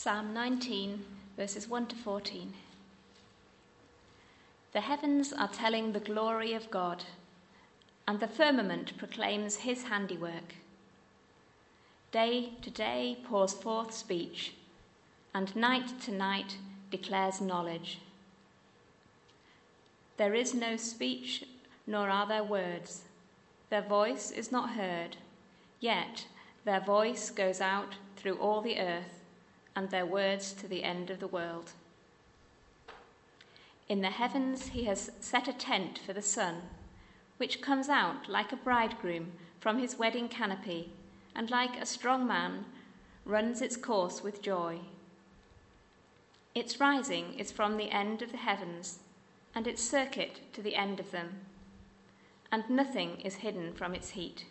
Psalm 19, verses 1 to 14. The heavens are telling the glory of God, and the firmament proclaims his handiwork. Day to day pours forth speech, and night to night declares knowledge. There is no speech, nor are there words. Their voice is not heard, yet their voice goes out through all the earth, and their words to the end of the world. In the heavens he has set a tent for the sun, which comes out like a bridegroom from his wedding canopy, and like a strong man runs its course with joy. Its rising is from the end of the heavens, and its circuit to the end of them, and nothing is hidden from its heat.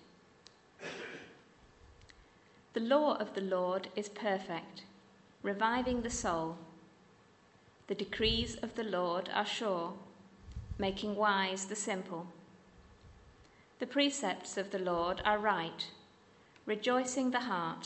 The law of the Lord is perfect, reviving the soul. The decrees of the Lord are sure, making wise the simple. The precepts of the Lord are right, rejoicing the heart.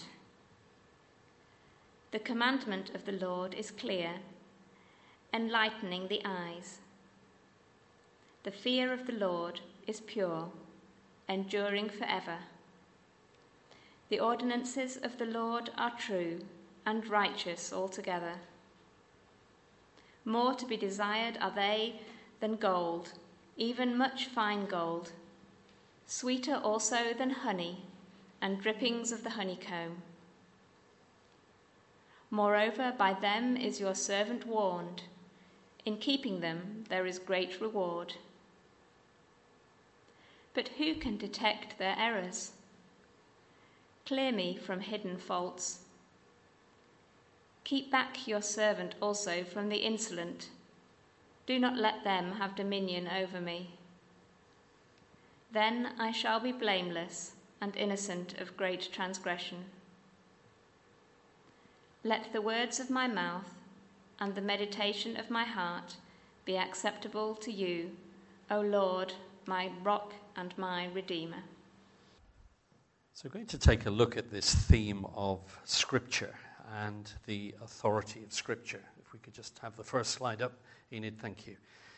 The commandment of the Lord is clear, enlightening the eyes. The fear of the Lord is pure, enduring forever. The ordinances of the Lord are true and righteous altogether. More to be desired are they than gold, even much fine gold, sweeter also than honey and drippings of the honeycomb. Moreover, by them is your servant warned. In keeping them there is great reward. But who can detect their errors? Clear me from hidden faults. Keep back your servant also from the insolent. Do not let them have dominion over me. Then I shall be blameless and innocent of great transgression. Let the words of my mouth and the meditation of my heart be acceptable to you, O Lord, my rock and my redeemer. So we're going to take a look at this theme of Scripture and the authority of Scripture. If we could just have the first slide up, Enid, thank you.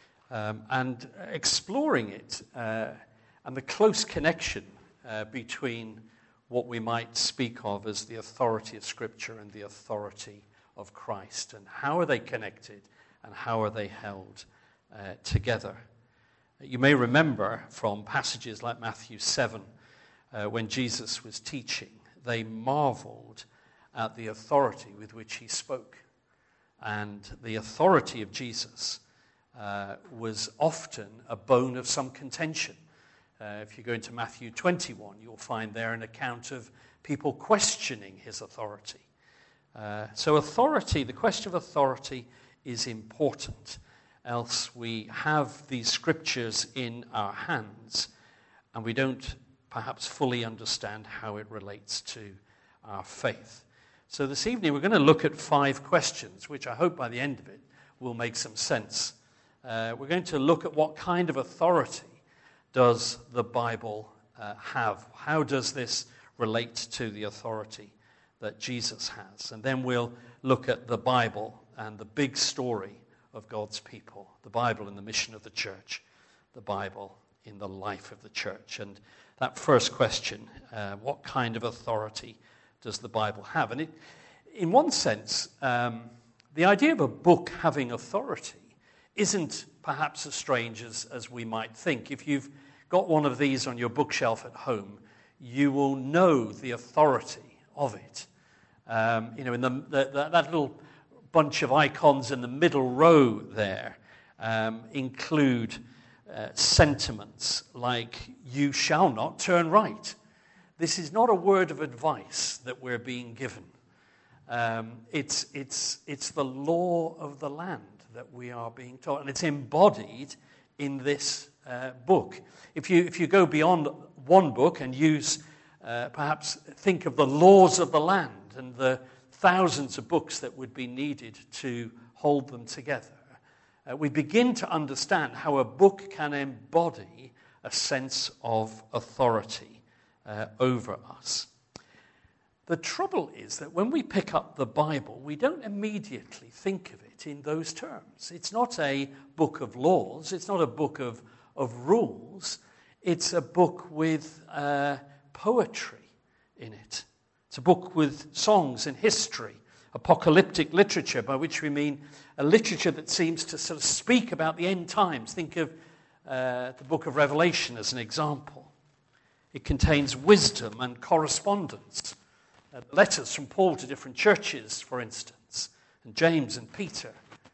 And exploring it and the close connection between what we might speak of as the authority of Scripture and the authority of Christ, and how are they connected and how are they held together. You may remember from passages like Matthew 7, when Jesus was teaching, they marveled at the authority with which he spoke. And the authority of Jesus was often a bone of some contention. If you go into Matthew 21, you'll find there an account of people questioning his authority. So authority, the question of authority is important, else we have these scriptures in our hands and we don't perhaps fully understand how it relates to our faith. So this evening we're going to look at 5 questions, which I hope by the end of it will make some sense. We're going to look at what kind of authority does the Bible have? How does this relate to the authority that Jesus has? And then we'll look at the Bible and the big story of God's people, the Bible in the mission of the church, the Bible in the life of the church. And that first question, what kind of authority does the Bible have? And in one sense, the idea of a book having authority isn't perhaps as strange as we might think. If you've got one of these on your bookshelf at home, you will know the authority of it. In that little bunch of icons in the middle row there include sentiments like, you shall not turn right. This is not a word of advice that we're being given. It's the law of the land that we are being taught, and it's embodied in this book. If you go beyond one book and perhaps think of the laws of the land and the thousands of books that would be needed to hold them together, we begin to understand how a book can embody a sense of authority over us. The trouble is that when we pick up the Bible, we don't immediately think of it in those terms. It's not a book of laws. It's not a book of rules. It's a book with poetry in it. It's a book with songs and history, apocalyptic literature, by which we mean a literature that seems to sort of speak about the end times. Think of the book of Revelation as an example. It contains wisdom and correspondence. Letters from Paul to different churches, for instance, and James and Peter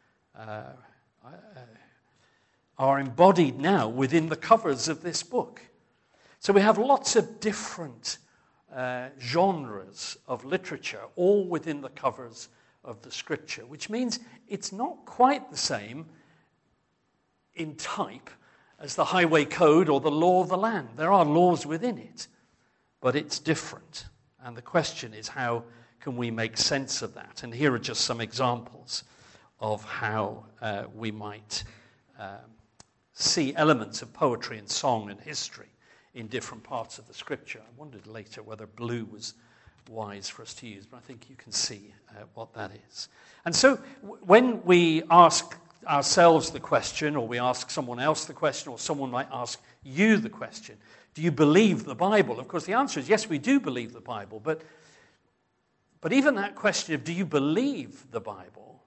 are embodied now within the covers of this book. So we have lots of different genres of literature, all within the covers of the Scripture, which means it's not quite the same in type as the highway code or the law of the land. There are laws within it, but it's different. And the question is, how can we make sense of that? And here are just some examples of how we might see elements of poetry and song and history in different parts of the Scripture. I wondered later whether blue was wise for us to use, but I think you can see what that is. And so when we ask ourselves the question, or we ask someone else the question, or someone might ask you the question, do you believe the Bible? Of course, the answer is yes, we do believe the Bible, but even that question of do you believe the Bible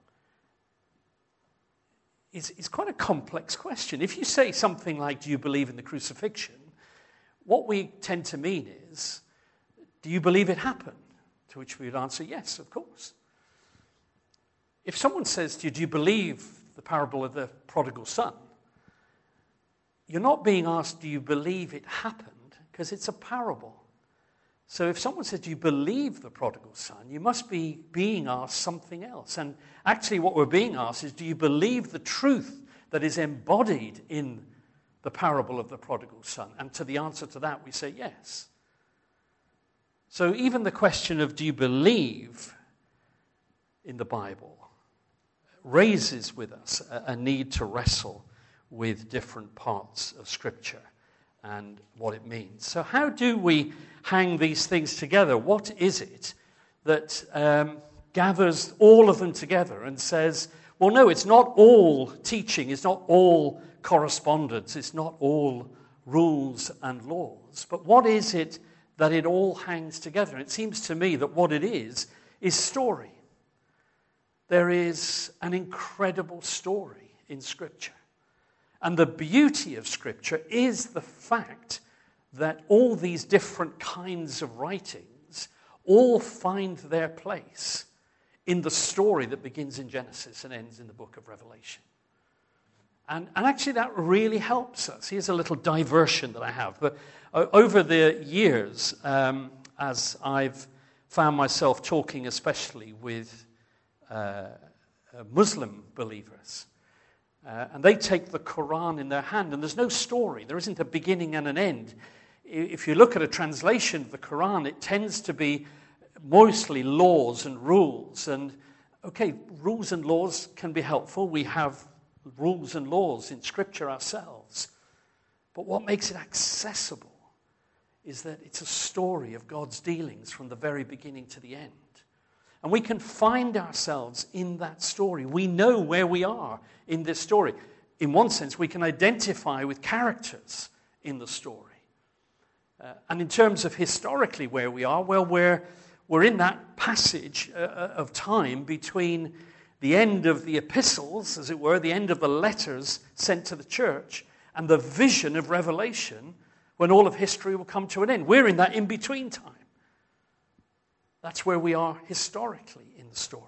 is quite a complex question. If you say something like, do you believe in the crucifixion, what we tend to mean is, do you believe it happened? To which we would answer, yes, of course. If someone says to you, do you believe the parable of the prodigal son? You're not being asked, do you believe it happened? Because it's a parable. So if someone says, do you believe the prodigal son? You must be being asked something else. And actually what we're being asked is, do you believe the truth that is embodied in the parable of the prodigal son? And to the answer to that, we say yes. So even the question of do you believe in the Bible raises with us a need to wrestle with different parts of Scripture and what it means. So how do we hang these things together? What is it that gathers all of them together and says, well, no, it's not all teaching, it's not all correspondence, it's not all rules and laws, but what is it that it all hangs together? And it seems to me that what it is story. There is an incredible story in Scripture. And the beauty of Scripture is the fact that all these different kinds of writings all find their place in the story that begins in Genesis and ends in the book of Revelation. And actually that really helps us. Here's a little diversion that I have. But over the years, as I've found myself talking especially with Muslim believers, and they take the Quran in their hand, and there's no story. There isn't a beginning and an end. If you look at a translation of the Quran, it tends to be mostly laws and rules. And, okay, rules and laws can be helpful. We have rules and laws in Scripture ourselves. But what makes it accessible is that it's a story of God's dealings from the very beginning to the end. And we can find ourselves in that story. We know where we are in this story. In one sense, we can identify with characters in the story. And in terms of historically where we are, well, we're in that passage of time between the end of the epistles, as it were, the end of the letters sent to the church, and the vision of Revelation, when all of history will come to an end. We're in that in-between time. That's where we are historically in the story.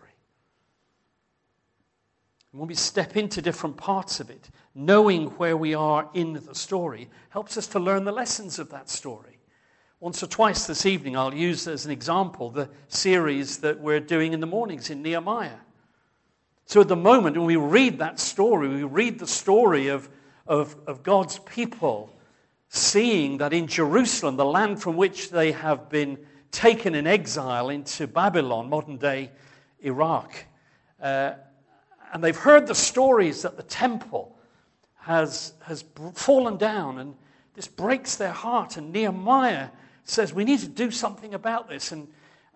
And when we step into different parts of it, knowing where we are in the story helps us to learn the lessons of that story. Once or twice this evening, I'll use as an example the series that we're doing in the mornings in Nehemiah. So at the moment, when we read that story, we read the story of God's people seeing that in Jerusalem, the land from which they have been taken in exile into Babylon, modern-day Iraq, and they've heard the stories that the temple has fallen down, and this breaks their heart. And Nehemiah says, we need to do something about this. And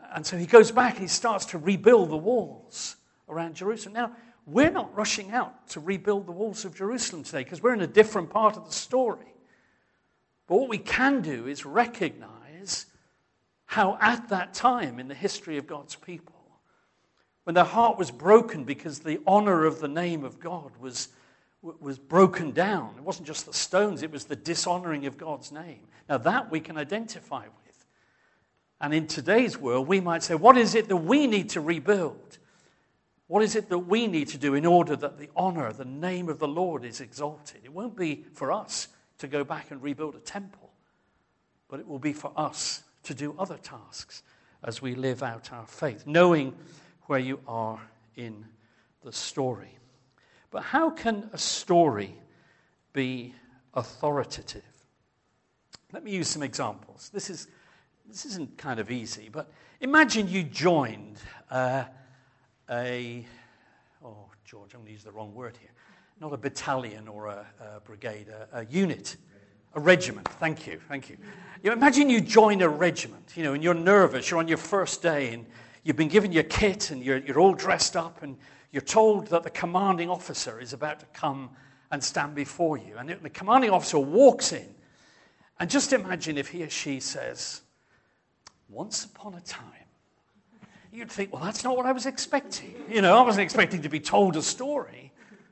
And so he goes back and he starts to rebuild the walls around Jerusalem. Now, we're not rushing out to rebuild the walls of Jerusalem today because we're in a different part of the story. But what we can do is recognize how at that time in the history of God's people, when their heart was broken because the honor of the name of God was broken down. It wasn't just the stones, it was the dishonoring of God's name. Now that we can identify with. And in today's world, we might say, what is it that we need to rebuild? What is it that we need to do in order that the honor, the name of the Lord is exalted? It won't be for us to go back and rebuild a temple, but it will be for us to do other tasks as we live out our faith, knowing where you are in the story. But how can a story be authoritative? Let me use some examples. This isn't kind of easy, but imagine you joined George, I'm going to use the wrong word here. Not a battalion or a brigade, a unit, a regiment. Thank you. Imagine you join a regiment, and you're nervous. You're on your first day, and you've been given your kit, and you're all dressed up, and you're told that the commanding officer is about to come and stand before you. And the commanding officer walks in, and just imagine if he or she says, "Once upon a time." You'd think, well, that's not what I was expecting. I wasn't expecting to be told a story.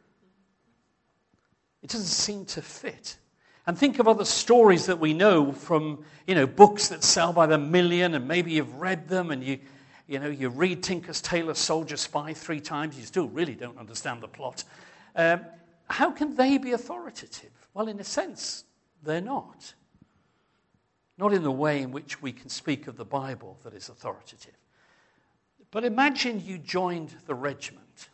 It doesn't seem to fit. And think of other stories that we know from, books that sell by the million, and maybe you've read them, and you read Tinker's Tailor Soldier Spy 3 times, you still really don't understand the plot. How can they be authoritative? Well, in a sense, they're not. Not in the way in which we can speak of the Bible that is authoritative. But imagine you joined the regiment,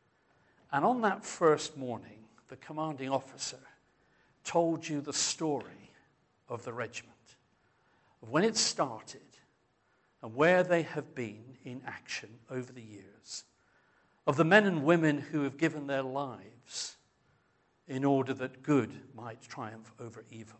and on that first morning, the commanding officer told you the story of the regiment, of when it started and where they have been in action over the years, of the men and women who have given their lives in order that good might triumph over evil.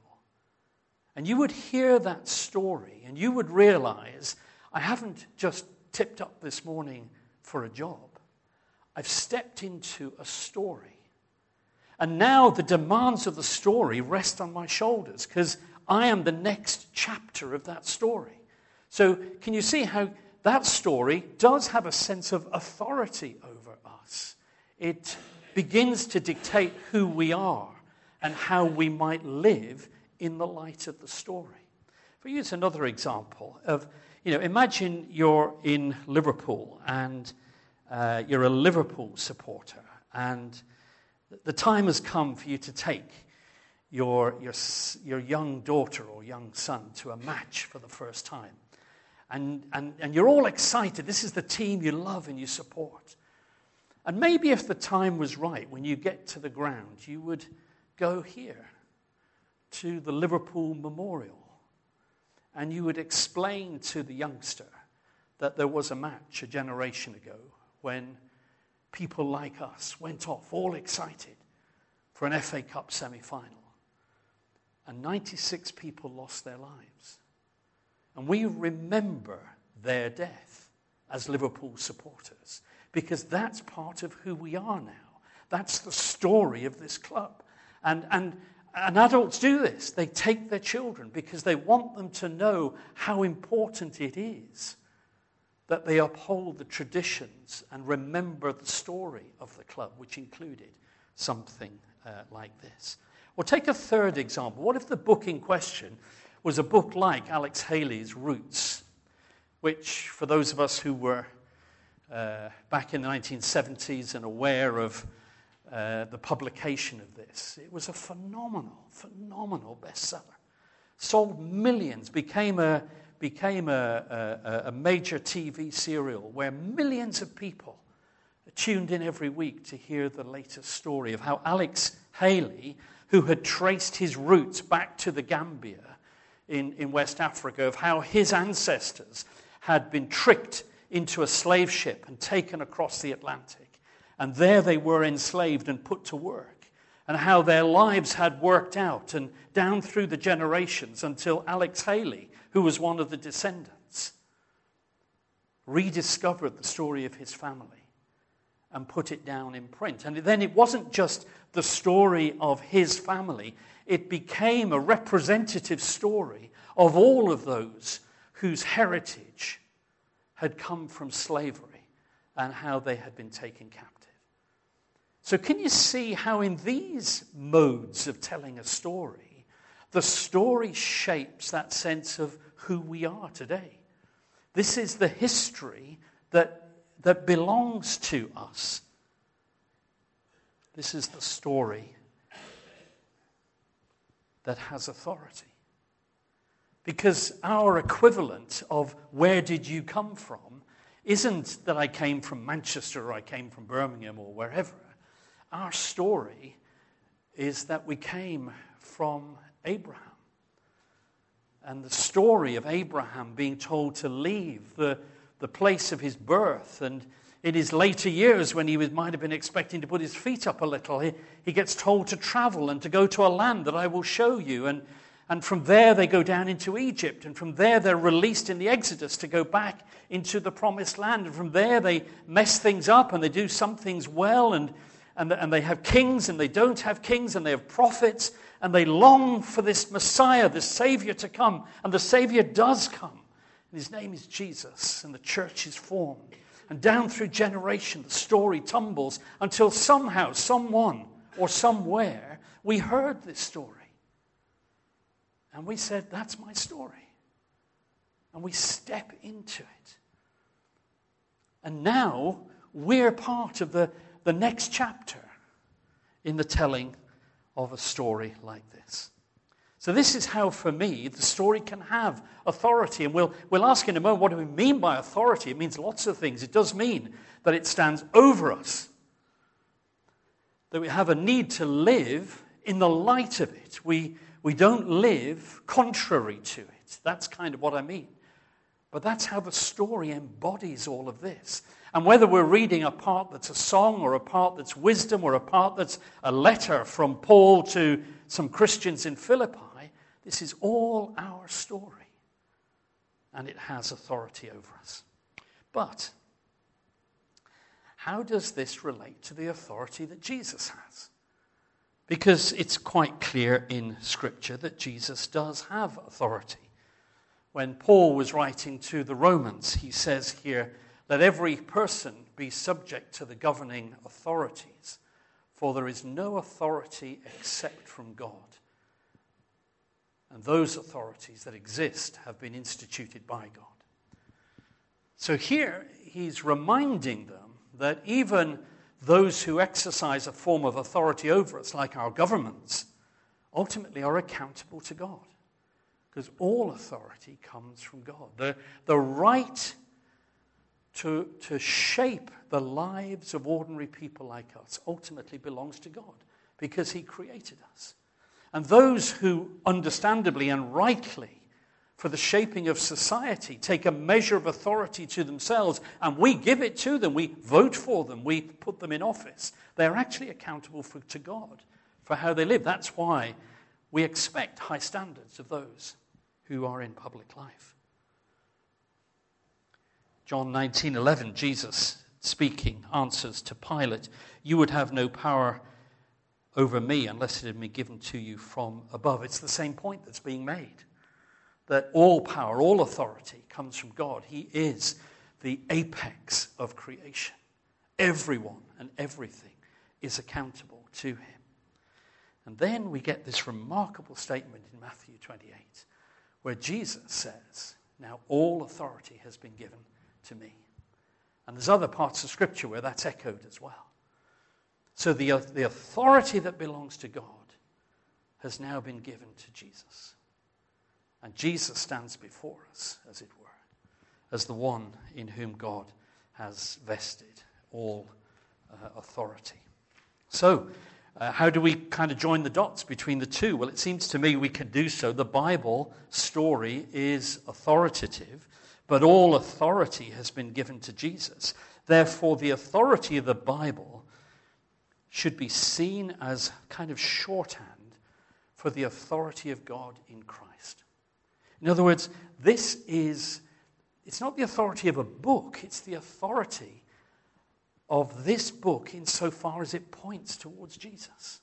And you would hear that story, and you would realize, I haven't just tipped up this morning for a job. I've stepped into a story. And now the demands of the story rest on my shoulders because I am the next chapter of that story. So can you see how that story does have a sense of authority over us? It begins to dictate who we are and how we might live in the light of the story. If we use another example of, imagine you're in Liverpool and you're a Liverpool supporter, and the time has come for you to take your young daughter or young son to a match for the first time. And you're all excited. This is the team you love and you support. And maybe if the time was right, when you get to the ground, you would go here to the Liverpool Memorial, and you would explain to the youngster that there was a match a generation ago when people like us went off all excited for an FA Cup semi-final. And 96 people lost their lives. And we remember their death as Liverpool supporters because that's part of who we are now. That's the story of this club. And adults do this. They take their children because they want them to know how important it is that they uphold the traditions and remember the story of the club, which included something like this. Or take a third example. What if the book in question was a book like Alex Haley's Roots, which, for those of us who were back in the 1970s and aware of the publication of this, it was a phenomenal bestseller. Sold millions, became a major TV serial where millions of people tuned in every week to hear the latest story of how Alex Haley, who had traced his roots back to the Gambia in West Africa, of how his ancestors had been tricked into a slave ship and taken across the Atlantic. And there they were enslaved and put to work. And how their lives had worked out and down through the generations until Alex Haley, who was one of the descendants, rediscovered the story of his family and put it down in print. And then it wasn't just the story of his family. It became a representative story of all of those whose heritage had come from slavery and how they had been taken captive. So can you see how in these modes of telling a story, the story shapes that sense of who we are today? This is the history that belongs to us. This is the story that has authority. Because our equivalent of where did you come from isn't that I came from Manchester or I came from Birmingham or wherever. Our story is that we came from Abraham. And the story of Abraham being told to leave the place of his birth, and in his later years when he might have been expecting to put his feet up a little, he gets told to travel and to go to a land that I will show you. And from there they go down into Egypt, and from there they're released in the Exodus to go back into the promised land. And from there they mess things up and they do some things well, and they have kings and they don't have kings, and they have prophets, and they long for this Messiah, this Savior to come. And the Savior does come. And his name is Jesus, and the church is formed. And down through generation, the story tumbles until somehow, someone, or somewhere, we heard this story. And we said, that's my story. And we step into it. And now we're part of the next chapter in the telling of a story like this. So this is how, for me, the story can have authority. And we'll ask in a moment, what do we mean by authority? It means lots of things. It does mean that it stands over us. That we have a need to live in the light of it. We don't live contrary to it. That's kind of what I mean. But that's how the story embodies all of this. And whether we're reading a part that's a song, or a part that's wisdom, or a part that's a letter from Paul to some Christians in Philippi, this is all our story. And it has authority over us. But how does this relate to the authority that Jesus has? Because it's quite clear in Scripture that Jesus does have authority. When Paul was writing to the Romans, he says here, let every person be subject to the governing authorities, for there is no authority except from God. And those authorities that exist have been instituted by God. So here he's reminding them that even those who exercise a form of authority over us, like our governments, ultimately are accountable to God. Because all authority comes from God. The right to shape the lives of ordinary people like us ultimately belongs to God, because he created us. And those who understandably and rightly, for the shaping of society, take a measure of authority to themselves, and we give it to them, we vote for them, we put them in office, they're actually accountable to God for how they live. That's why we expect high standards of those who are in public life. John 19:11, Jesus speaking, answers to Pilate, you would have no power over me unless it had been given to you from above. It's the same point that's being made, that all power, all authority comes from God. He is the apex of creation. Everyone and everything is accountable to him. And then we get this remarkable statement in Matthew 28, where Jesus says, now all authority has been given to me. And there's other parts of Scripture where that's echoed as well. So the authority that belongs to God has now been given to Jesus. And Jesus stands before us, as it were, as the one in whom God has vested all authority. So, how do we kind of join the dots between the two? Well, it seems to me we can do so. The Bible story is authoritative, but all authority has been given to Jesus. Therefore, the authority of the Bible should be seen as kind of shorthand for the authority of God in Christ. In other words, this is it's not the authority of a book, it's the authority of this book insofar as it points towards Jesus.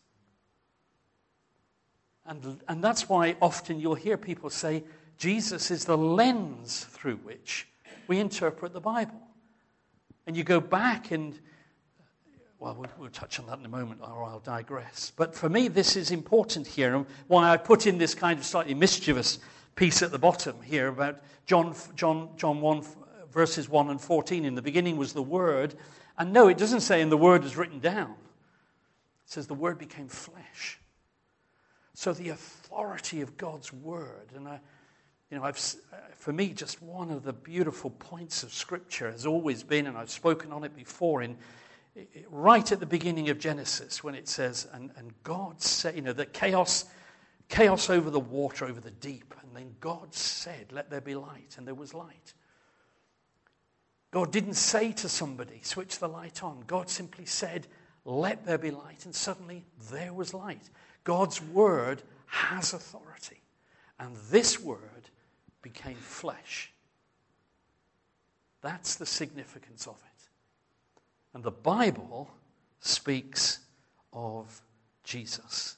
And that's why often you'll hear people say, Jesus is the lens through which we interpret the Bible. And you go back and, well, we'll touch on that in a moment, or I'll digress. But for me, this is important here, and why I put in this kind of slightly mischievous piece at the bottom here about John 1, verses 1 and 14. In the beginning was the Word. And no, it doesn't say, and the Word was written down. It says the Word became flesh. So the authority of God's Word, and for me, just one of the beautiful points of Scripture has always been, and I've spoken on it before, right at the beginning of Genesis, when it says, and God said, that chaos over the water, over the deep, and then God said, let there be light, and there was light. God didn't say to somebody, switch the light on. God simply said, let there be light, and suddenly there was light. God's Word has authority, and this Word became flesh. That's the significance of it. And the Bible speaks of Jesus.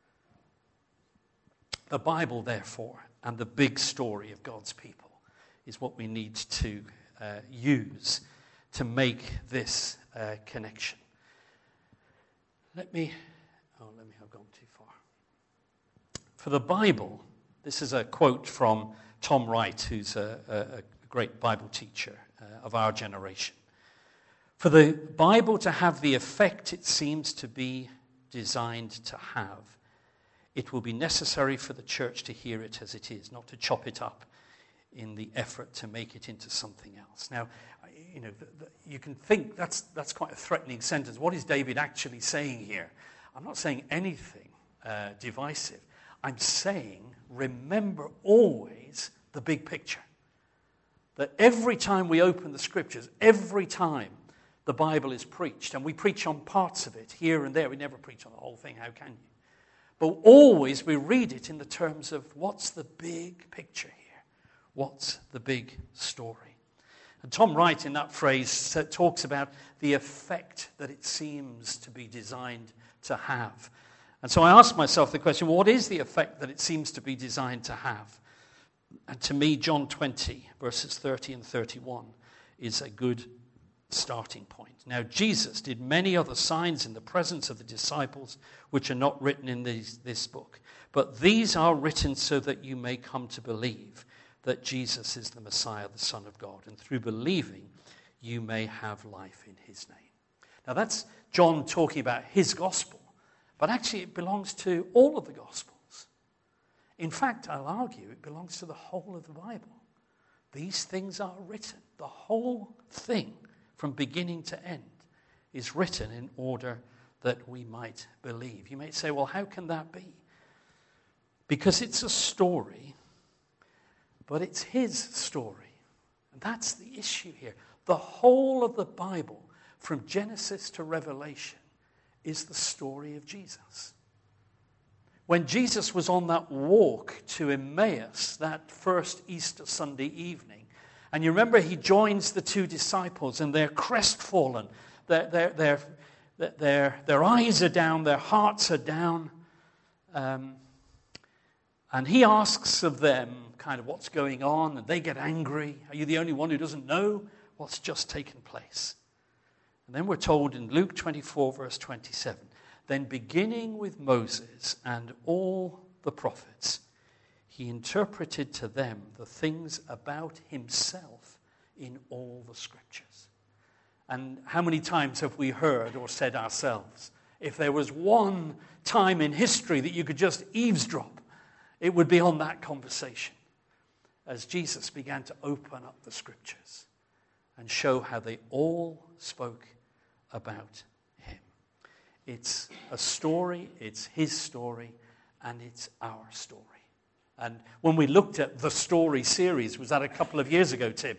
The Bible, therefore, and the big story of God's people is what we need to use to make this connection. Let me have gone too far. For the Bible, this is a quote from Tom Wright, who's a great Bible teacher of our generation. For the Bible to have the effect it seems to be designed to have, it will be necessary for the church to hear it as it is, not to chop it up in the effort to make it into something else. Now, you can think that's quite a threatening sentence. What is David actually saying here? I'm not saying anything divisive. I'm saying, remember always the big picture. That every time we open the Scriptures, every time the Bible is preached, and we preach on parts of it here and there, we never preach on the whole thing, how can you? But always we read it in the terms of what's the big picture here? What's the big story? And Tom Wright in that phrase talks about the effect that it seems to be designed to have. And so I asked myself the question, what is the effect that it seems to be designed to have? And to me, John 20, verses 30 and 31 is a good starting point. Now, Jesus did many other signs in the presence of the disciples, which are not written in this book. But these are written so that you may come to believe that Jesus is the Messiah, the Son of God. And through believing, you may have life in his name. Now, that's John talking about his gospel. But actually, it belongs to all of the Gospels. In fact, I'll argue it belongs to the whole of the Bible. These things are written. The whole thing, from beginning to end, is written in order that we might believe. You may say, well, how can that be? Because it's a story, but it's his story. And that's the issue here. The whole of the Bible, from Genesis to Revelation, is the story of Jesus. When Jesus was on that walk to Emmaus, that first Easter Sunday evening, and you remember he joins the two disciples and they're crestfallen, their eyes are down, their hearts are down, and he asks of them kind of what's going on, and they get angry. Are you the only one who doesn't know what's just taken place? And then we're told in Luke 24, verse 27, then beginning with Moses and all the prophets, he interpreted to them the things about himself in all the Scriptures. And how many times have we heard or said ourselves, if there was one time in history that you could just eavesdrop, it would be on that conversation, as Jesus began to open up the Scriptures and show how they all spoke about him. It's a story, it's his story, and it's our story. And when we looked at the story series, was that a couple of years ago, Tim?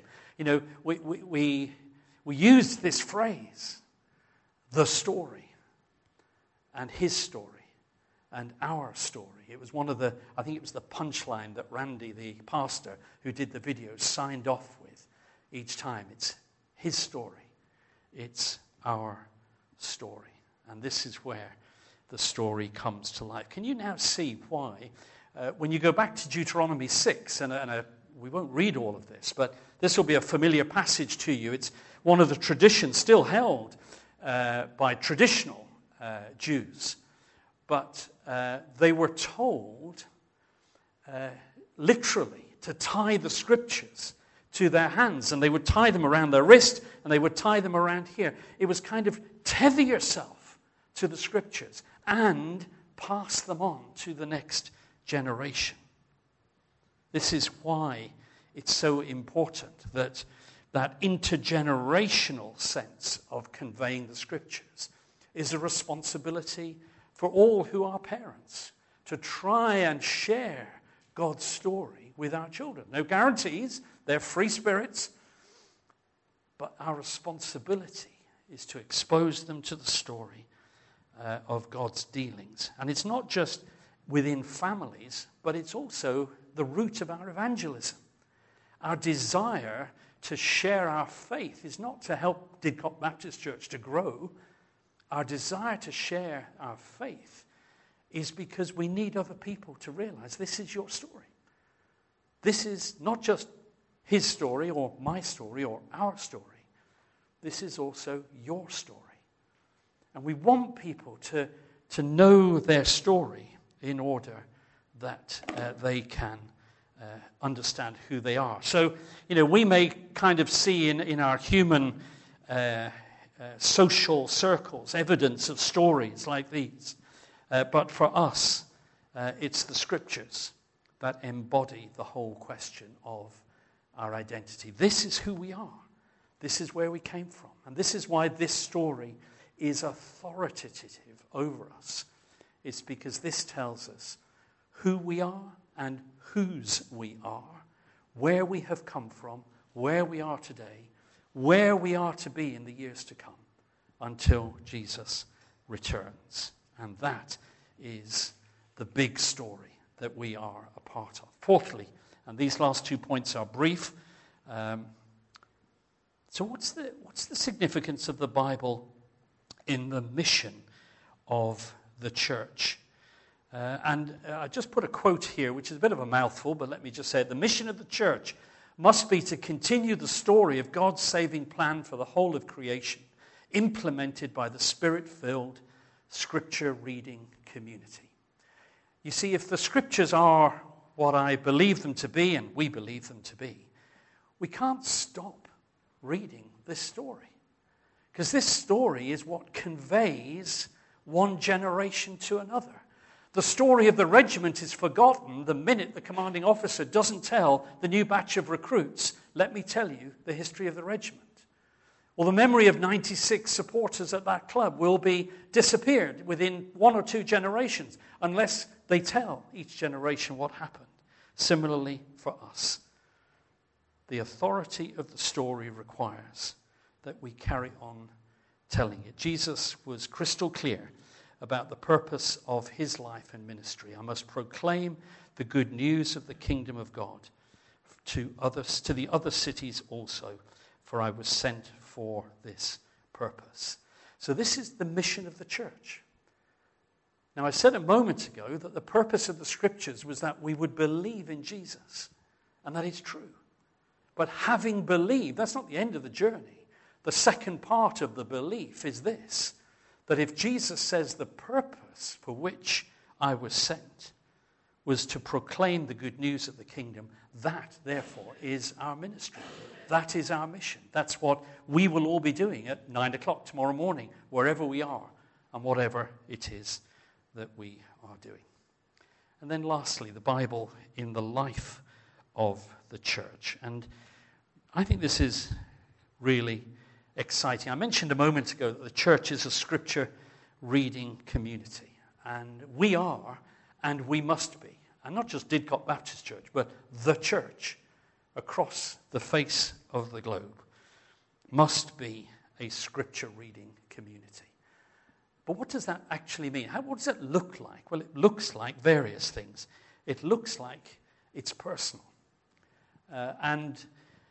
We used this phrase, the story, and his story, and our story. It was I think it was the punchline that Randy, the pastor who did the video, signed off with. each time. It's his story. It's our story. And this is where the story comes to life. Can you now see why, when you go back to Deuteronomy 6, we won't read all of this, but this will be a familiar passage to you. It's one of the traditions still held by traditional Jews. But they were told, literally, to tie the scriptures to their hands. And they would tie them around their wrist, and they would tie them around here. It was kind of tether yourself to the scriptures and pass them on to the next generation. This is why it's so important that intergenerational sense of conveying the scriptures is a responsibility for all who are parents, to try and share God's story with our children. No guarantees, they're free spirits, but our responsibility is to expose them to the story of God's dealings. And it's not just within families, but it's also the root of our evangelism. Our desire to share our faith is not to help Didcot Baptist Church to grow. Our desire to share our faith is because we need other people to realize this is your story. This is not just his story or my story or our story. This is also your story. And we want people to know their story in order that they can understand who they are. So, we may kind of see in our human social circles evidence of stories like these. But for us, it's the scriptures that embody the whole question of our identity. This is who we are. This is where we came from. And this is why this story is authoritative over us. It's because this tells us who we are and whose we are, where we have come from, where we are today, where we are to be in the years to come until Jesus returns. And that is the big story that we are a part of. Fourthly, and these last 2 points are brief, so what's the significance of the Bible in the mission of the church? And I just put a quote here, which is a bit of a mouthful, but let me just say it. The mission of the church must be to continue the story of God's saving plan for the whole of creation, implemented by the Spirit-filled, Scripture-reading community. You see, if the Scriptures are what I believe them to be, and we believe them to be, we can't stop reading this story. Because this story is what conveys one generation to another. The story of the regiment is forgotten the minute the commanding officer doesn't tell the new batch of recruits, let me tell you the history of the regiment. Or the memory of 96 supporters at that club will be disappeared within 1 or 2 generations unless they tell each generation what happened. Similarly for us, the authority of the story requires that we carry on telling it. Jesus was crystal clear about the purpose of his life and ministry. I must proclaim the good news of the kingdom of God to the other cities also, for I was sent for this purpose. So this is the mission of the church. Now, I said a moment ago that the purpose of the scriptures was that we would believe in Jesus, and that is true. But having believed, that's not the end of the journey. The second part of the belief is this, that if Jesus says the purpose for which I was sent was to proclaim the good news of the kingdom, that, therefore, is our ministry. That is our mission. That's what we will all be doing at 9 o'clock tomorrow morning, wherever we are and whatever it is that we are doing. And then lastly, the Bible in the life of the church. And I think this is really exciting. I mentioned a moment ago that the church is a scripture reading community. And we are, and we must be. And not just Didcot Baptist Church, but the church across the face of the globe must be a scripture reading community. But what does that actually mean? What does it look like? Well, it looks like various things. It looks like it's personal. And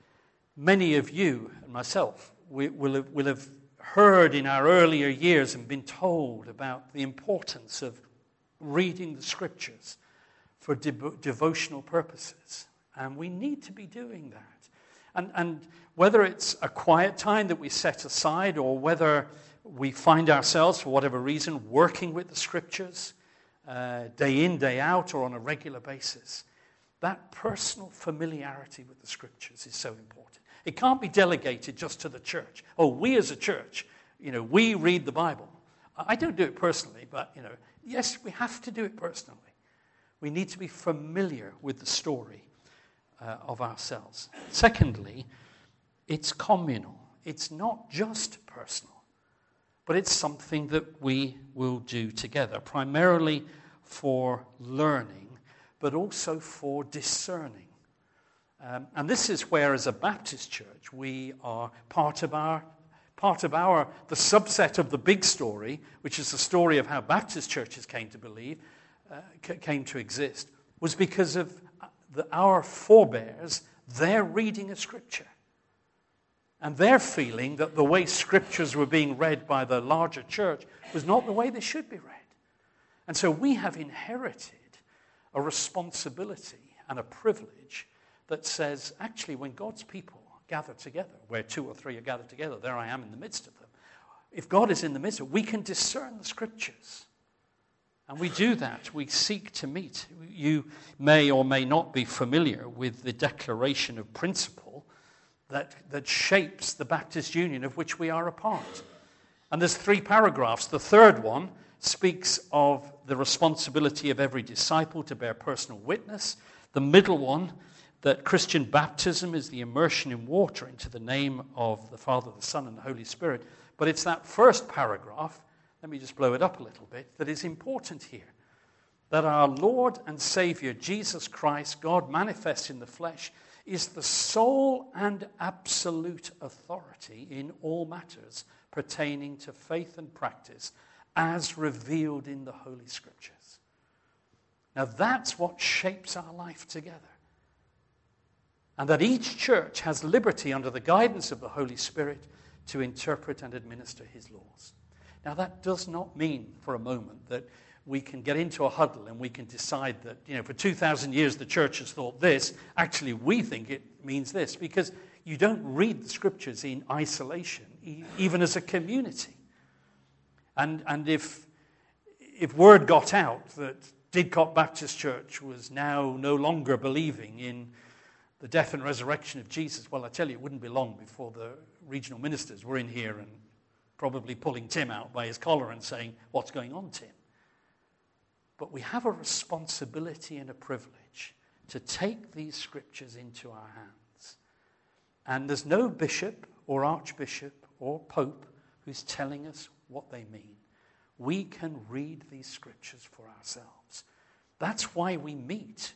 Many of you and myself will have heard in our earlier years and been told about the importance of reading the scriptures for devotional purposes. And we need to be doing that. And whether it's a quiet time that we set aside or whether we find ourselves, for whatever reason, working with the scriptures day in, day out, or on a regular basis, that personal familiarity with the scriptures is so important. It can't be delegated just to the church. Oh, we as a church, we read the Bible. I don't do it personally, but, yes, we have to do it personally. We need to be familiar with the story of ourselves. Secondly, it's communal. It's not just personal, but it's something that we will do together, primarily for learning, but also for discerning. And this is where, as a Baptist church, we are part of the subset of the big story, which is the story of how Baptist churches came to exist, was because of our forebears, their reading of Scripture. And their feeling that the way Scriptures were being read by the larger church was not the way they should be read. And so we have inherited a responsibility and a privilege that says, actually, when God's people gather together, where 2 or 3 are gathered together, there I am in the midst of them. If God is in the midst of it, we can discern the Scriptures. And we do that. We seek to meet. You may or may not be familiar with the declaration of principle that shapes the Baptist Union of which we are a part. And there's 3 paragraphs. The third one speaks of the responsibility of every disciple to bear personal witness. The middle one, that Christian baptism is the immersion in water into the name of the Father, the Son, and the Holy Spirit. But it's that first paragraph, let me just blow it up a little bit, that is important here. That our Lord and Savior, Jesus Christ, God manifest in the flesh, is the sole and absolute authority in all matters pertaining to faith and practice as revealed in the Holy Scriptures. Now that's what shapes our life together. And that each church has liberty under the guidance of the Holy Spirit to interpret and administer his laws. Now that does not mean for a moment that we can get into a huddle and we can decide that, for 2,000 years the church has thought this. Actually, we think it means this, because you don't read the Scriptures in isolation, even as a community. And if word got out that Didcot Baptist Church was now no longer believing in the death and resurrection of Jesus, well, I tell you, it wouldn't be long before the regional ministers were in here and probably pulling Tim out by his collar and saying, "What's going on, Tim?" But we have a responsibility and a privilege to take these scriptures into our hands. And there's no bishop or archbishop or pope who's telling us what they mean. We can read these scriptures for ourselves. That's why we meet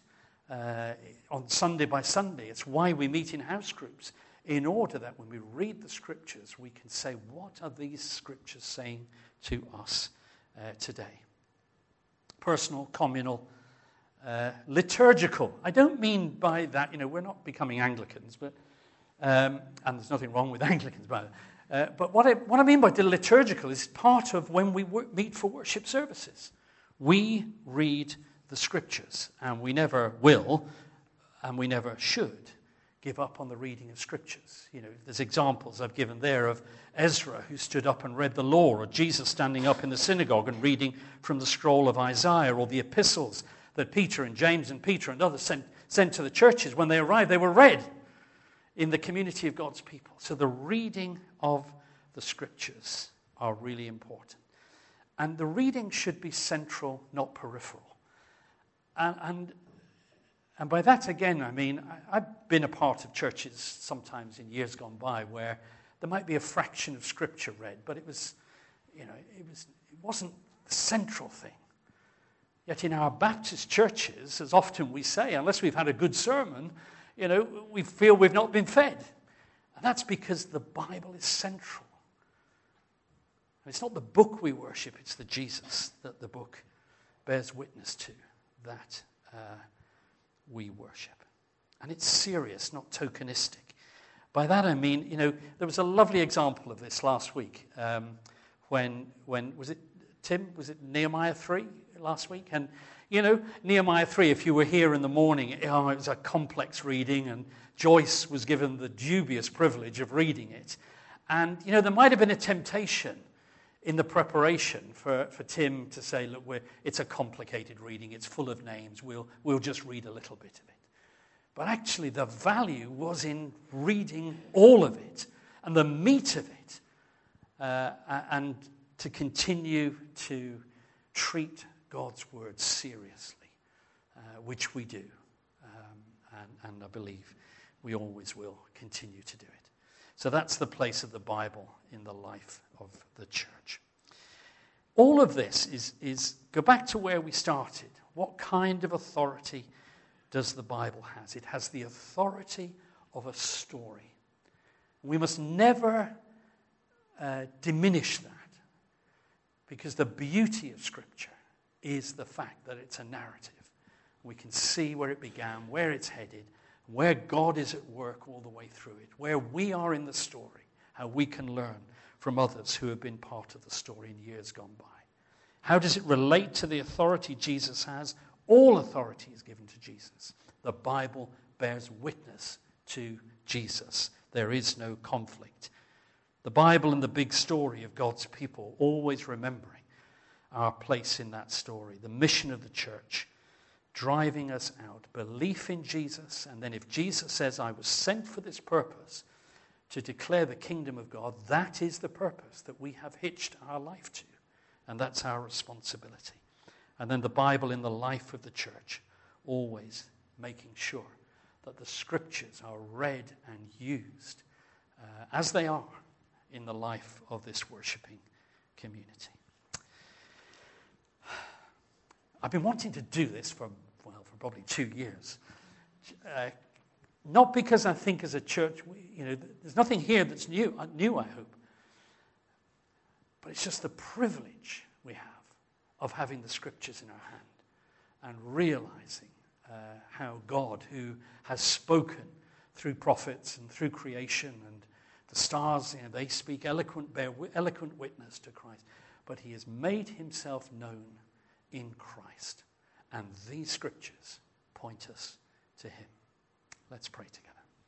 on Sunday by Sunday. It's why we meet in house groups, in order that when we read the scriptures, we can say, what are these scriptures saying to us today? Personal, communal, liturgical. I don't mean by that, we're not becoming Anglicans, but and there's nothing wrong with Anglicans by that. But what I mean by the liturgical is part of when we meet for worship services. We read the scriptures, and we never will, and we never should give up on the reading of scriptures. There's examples I've given there of Ezra, who stood up and read the law, or Jesus standing up in the synagogue and reading from the scroll of Isaiah, or the epistles that Peter and James and Peter and others sent to the churches. When they arrived, they were read in the community of God's people. So the reading of the scriptures are really important. And the reading should be central, not peripheral. And by that, again, I mean, I've been a part of churches sometimes in years gone by where there might be a fraction of scripture read, but it wasn't the central thing. Yet in our Baptist churches, as often we say, unless we've had a good sermon, we feel we've not been fed. And that's because the Bible is central. And it's not the book we worship, it's the Jesus that the book bears witness to, that we worship. And it's serious, not tokenistic. By that I mean, there was a lovely example of this last week when was it, Tim, was it Nehemiah 3 last week? And, Nehemiah 3, if you were here in the morning, it was a complex reading, and Joyce was given the dubious privilege of reading it. And, there might have been a temptation in the preparation for Tim to say, look, it's a complicated reading, it's full of names, we'll just read a little bit of it. But actually the value was in reading all of it and the meat of it, and to continue to treat God's word seriously, which we do, and I believe we always will continue to do it. So that's the place of the Bible in the life of the church. All of this is go back to where we started. What kind of authority does the Bible have? It has the authority of a story. We must never diminish that, because the beauty of Scripture is the fact that it's a narrative. We can see where it began, where it's headed, where God is at work all the way through it, where we are in the story, how we can learn from others who have been part of the story in years gone by. How does it relate to the authority Jesus has? All authority is given to Jesus. The Bible bears witness to Jesus. There is no conflict. The Bible and the big story of God's people, always remembering our place in that story, the mission of the church, driving us out, belief in Jesus, and then if Jesus says, I was sent for this purpose, to declare the kingdom of God, that is the purpose that we have hitched our life to, and that's our responsibility. And then the Bible in the life of the church, always making sure that the Scriptures are read and used as they are in the life of this worshiping community. I've been wanting to do this for probably 2 years. Not because I think as a church, there's nothing here that's new, I hope. But it's just the privilege we have of having the Scriptures in our hand and realizing how God, who has spoken through prophets and through creation, and the stars, they speak bear eloquent witness to Christ. But he has made himself known in Christ. And these Scriptures point us to him. Let's pray together.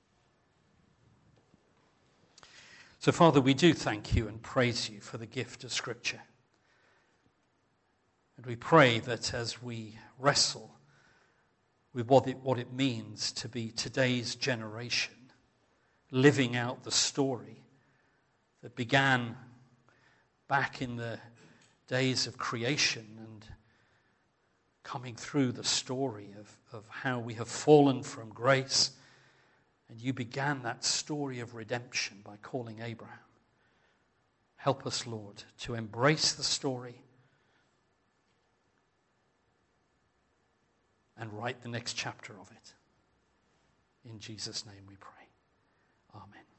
So, Father, we do thank you and praise you for the gift of Scripture. And we pray that as we wrestle with what it means to be today's generation, living out the story that began back in the days of creation and coming through the story of how we have fallen from grace. And you began that story of redemption by calling Abraham. Help us, Lord, to embrace the story and write the next chapter of it. In Jesus' name we pray. Amen.